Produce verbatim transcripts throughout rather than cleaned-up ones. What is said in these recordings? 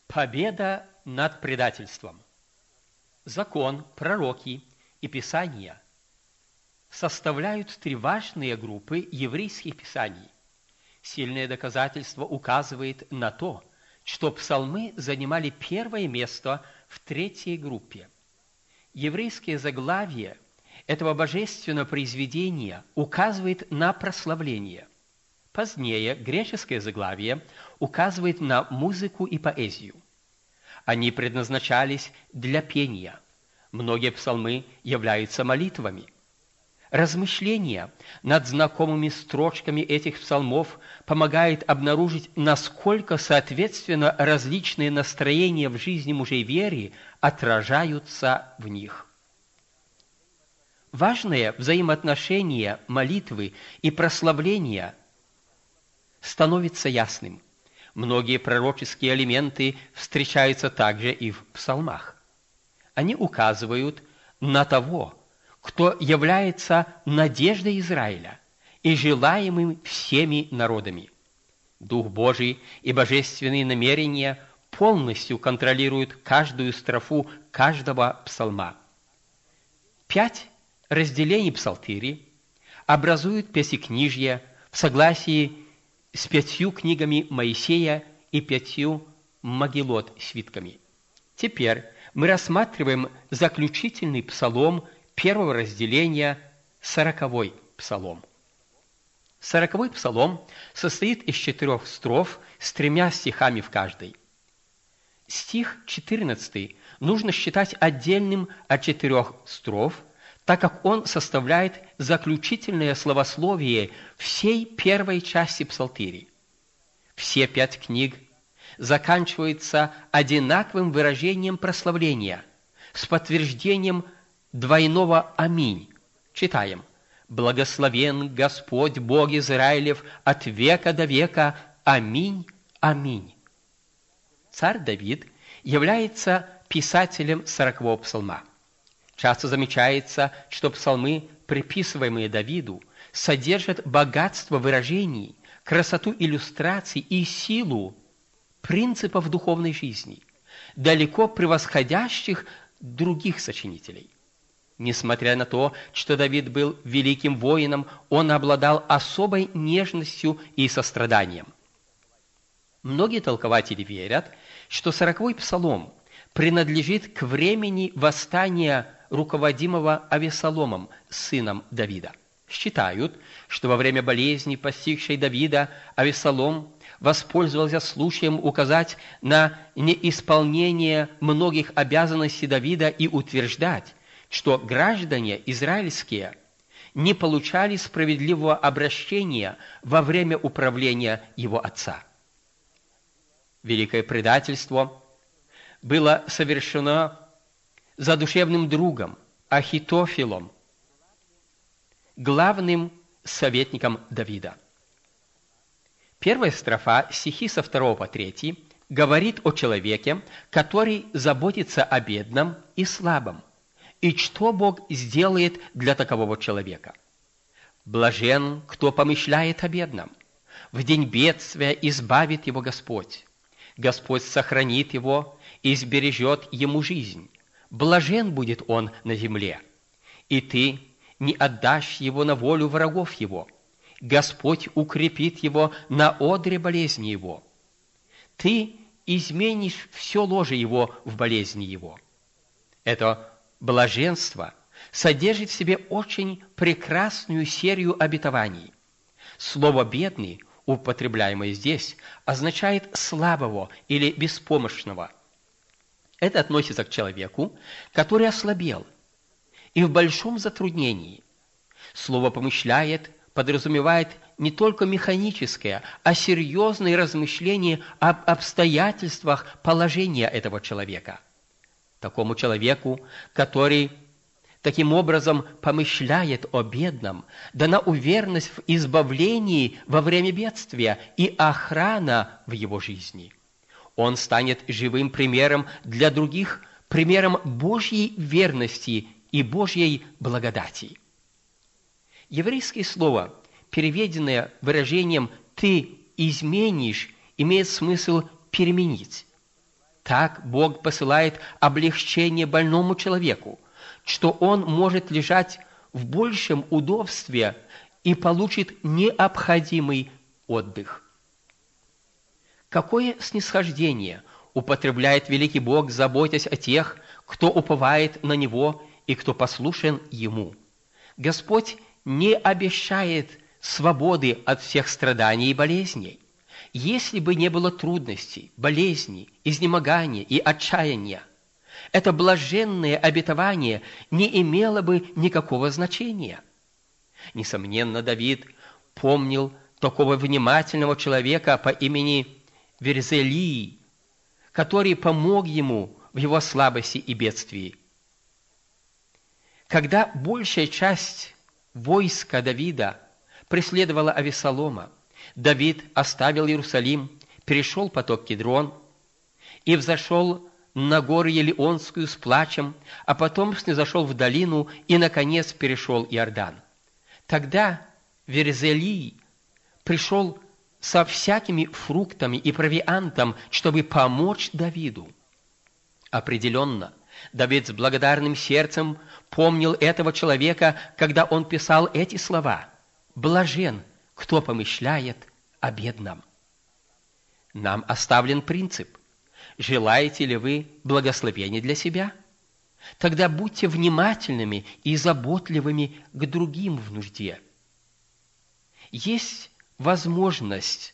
Победа над предательством. Закон, пророки и Писания составляют три важные группы еврейских писаний. Сильное доказательство указывает на то, что псалмы занимали первое место в третьей группе. Еврейское заглавие этого божественного произведения указывает на прославление. Позднее греческое заглавие указывает на музыку и поэзию. Они предназначались для пения. Многие псалмы являются молитвами. Размышления над знакомыми строчками этих псалмов помогает обнаружить, насколько соответственно различные настроения в жизни мужей веры отражаются в них. Важное взаимоотношение молитвы и прославления становится ясным. Многие пророческие элементы встречаются также и в псалмах. Они указывают на того, кто является надеждой Израиля и желаемым всеми народами. Дух Божий и божественные намерения полностью контролируют каждую строфу каждого псалма. Пять разделений псалтыри образуют пятикнижье в согласии с пятью книгами Моисея и пятью Магилот свитками. Теперь мы рассматриваем заключительный псалом первого разделения, сороковой псалом. Сороковой псалом состоит из четырех строф с тремя стихами в каждой. Стих четырнадцатый нужно считать отдельным от четырех строф, так как он составляет заключительное словословие всей первой части псалтири. Все пять книг заканчиваются одинаковым выражением прославления с подтверждением двойного «Аминь». Читаем: «Благословен Господь Бог Израилев от века до века. Аминь, аминь». Царь Давид является писателем сорокового псалма. Часто замечается, что псалмы, приписываемые Давиду, содержат богатство выражений, красоту иллюстраций и силу принципов духовной жизни, далеко превосходящих других сочинителей. Несмотря на то, что Давид был великим воином, он обладал особой нежностью и состраданием. Многие толкователи верят, что сороковой псалом принадлежит к времени восстания руководимого Авессаломом, сыном Давида. Считают, что во время болезни, постигшей Давида, Авессалом воспользовался случаем указать на неисполнение многих обязанностей Давида и утверждать, что граждане израильские не получали справедливого обращения во время управления его отца. Великое предательство было совершено задушевным другом Ахитофелом, главным советником Давида. Первая строфа, стихи со второго по третий, говорит о человеке, который заботится о бедном и слабом, и что Бог сделает для такового человека. «Блажен, кто помышляет о бедном. В день бедствия избавит его Господь. Господь сохранит его и сбережет ему жизнь. Блажен будет он на земле. И ты не отдашь его на волю врагов его. Господь укрепит его на одре болезни его. Ты изменишь все ложе его в болезни его». Это блаженство содержит в себе очень прекрасную серию обетований. Слово «бедный», употребляемое здесь, означает слабого или беспомощного. Это относится к человеку, который ослабел и в большом затруднении. Слово «помышляет» подразумевает не только механическое, а серьезное размышление об обстоятельствах положения этого человека. Такому человеку, который таким образом помышляет о бедном, дана уверенность в избавлении во время бедствия и охрана в его жизни. Он станет живым примером для других, примером Божьей верности и Божьей благодати. Еврейское слово, переведенное выражением «ты изменишь», имеет смысл переменить. Так Бог посылает облегчение больному человеку, что он может лежать в большем удобстве и получит необходимый отдых. Какое снисхождение употребляет великий Бог, заботясь о тех, кто уповает на Него и кто послушен Ему. Господь не обещает свободы от всех страданий и болезней. Если бы не было трудностей, болезней, изнемогания и отчаяния, это блаженное обетование не имело бы никакого значения. Несомненно, Давид помнил такого внимательного человека по имени Верзелии, который помог ему в его слабости и бедствии. Когда большая часть войска Давида преследовала Авессалома, Давид оставил Иерусалим, перешел поток Кедрон и взошел на гору Елеонскую с плачем, а потом снизошел в долину и, наконец, перешел Иордан. Тогда Верзелий пришел со всякими фруктами и провиантом, чтобы помочь Давиду. Определенно, Давид с благодарным сердцем помнил этого человека, когда он писал эти слова: «Блажен, кто помышляет о бедном». Нам оставлен принцип: желаете ли вы благословения для себя? Тогда будьте внимательными и заботливыми к другим в нужде. Есть возможность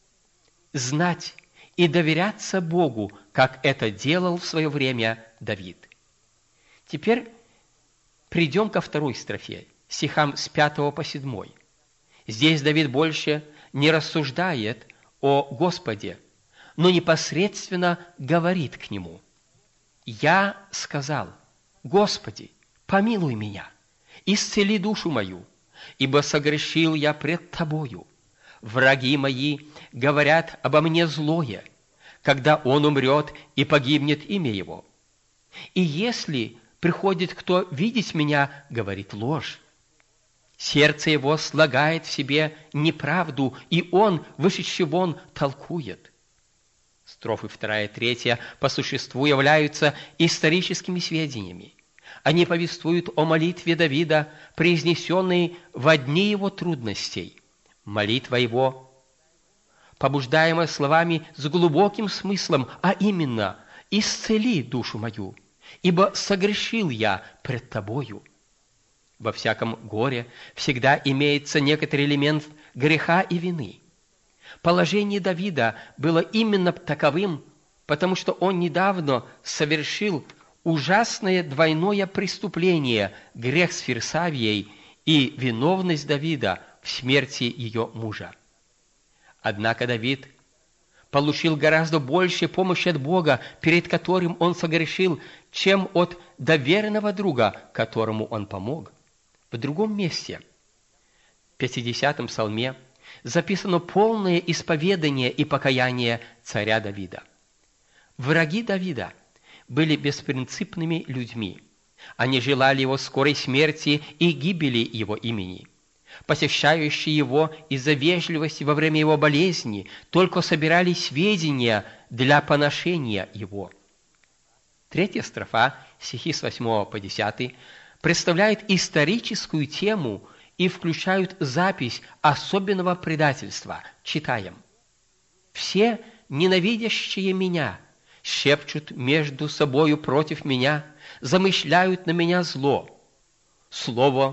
знать и доверяться Богу, как это делал в свое время Давид. Теперь придем ко второй строфе, стихам с пятого по седьмой. Здесь Давид больше не рассуждает о Господе, но непосредственно говорит к Нему. «Я сказал: Господи, помилуй меня, исцели душу мою, ибо согрешил я пред Тобою. Враги мои говорят обо мне злое, когда он умрет и погибнет имя его. И если приходит кто видеть меня, говорит ложь. Сердце его слагает в себе неправду, и он, вышедший вон, толкует». Строфы вторая и третья по существу являются историческими сведениями. Они повествуют о молитве Давида, произнесенной во дни его трудностей. Молитва его, побуждаемая словами с глубоким смыслом, а именно: «Исцели душу мою, ибо согрешил я пред Тобою». Во всяком горе всегда имеется некоторый элемент греха и вины. Положение Давида было именно таковым, потому что он недавно совершил ужасное двойное преступление, грех с Фирсавией и виновность Давида в смерти ее мужа. Однако Давид получил гораздо больше помощи от Бога, перед которым он согрешил, чем от доверенного друга, которому он помог. В другом месте, в пятидесятом псалме, записано полное исповедание и покаяние царя Давида. Враги Давида были беспринципными людьми. Они желали его скорой смерти и гибели его имени. Посещающие его из-за вежливости во время его болезни только собирали сведения для поношения его. Третья строфа, стихи с восьмого по десятый, представляет историческую тему и включают запись особенного предательства. Читаем. «Все ненавидящие меня шепчут между собою против меня, замышляют на меня зло. Слово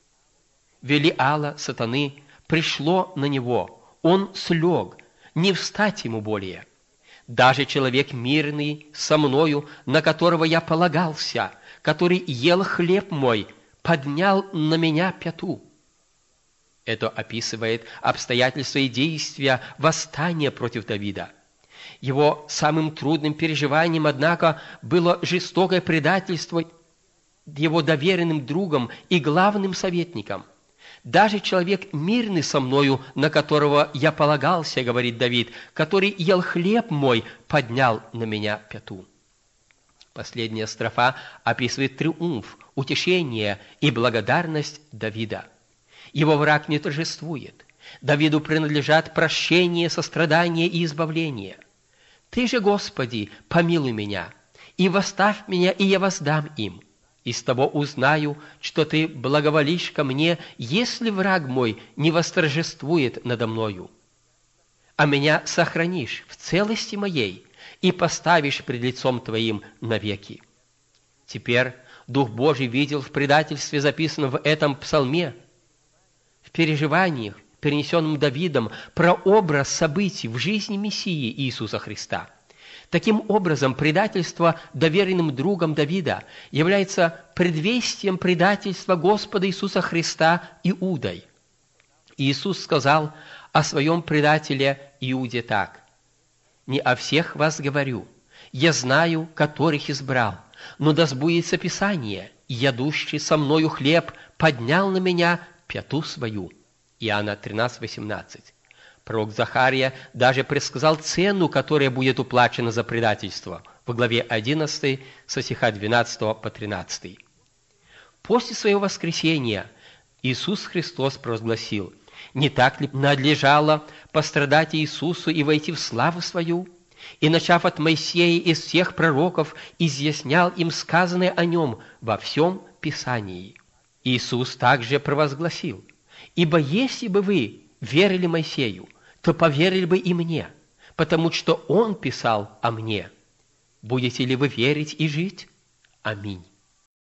Велиала сатаны пришло на него, он слег, не встать ему более. Даже человек мирный со мною, на которого я полагался, который ел хлеб мой, поднял на меня пяту». Это описывает обстоятельства и действия восстания против Давида. Его самым трудным переживанием, однако, было жестокое предательство его доверенным другом и главным советником. «Даже человек мирный со мною, на которого я полагался, — говорит Давид, — который ел хлеб мой, поднял на меня пяту». Последняя строфа описывает триумф, утешение и благодарность Давида. Его враг не торжествует. Давиду принадлежат прощение, сострадание и избавление. Ты же, Господи, помилуй меня, и восставь меня, и я воздам им. Из того узнаю, что Ты благоволишь ко мне, если враг мой не восторжествует надо мною. А меня сохранишь в целости моей и поставишь пред лицом Твоим навеки. Теперь Дух Божий видел в предательстве, записанном в этом псалме, в переживаниях, перенесенном Давидом, прообраз событий в жизни Мессии Иисуса Христа. Таким образом, предательство доверенным другом Давида является предвестием предательства Господа Иисуса Христа Иудой. Иисус сказал о своем предателе Иуде так: «Не о всех вас говорю, я знаю, которых избрал, но да сбудется Писание, ядущий со мною хлеб поднял на меня пяту свою». Иоанна тринадцать восемнадцать. Пророк Захария даже предсказал цену, которая будет уплачена за предательство, в главе одиннадцатой, со стиха двенадцатого по тринадцатый. После своего воскресения Иисус Христос провозгласил: «Не так ли надлежало пострадать Иисусу и войти в славу свою?» И, начав от Моисея и всех пророков, изъяснял им сказанное о нем во всем Писании. Иисус также провозгласил: «Ибо если бы вы верили Моисею, то поверили бы и мне, потому что он писал о мне. Будете ли вы верить и жить? Аминь».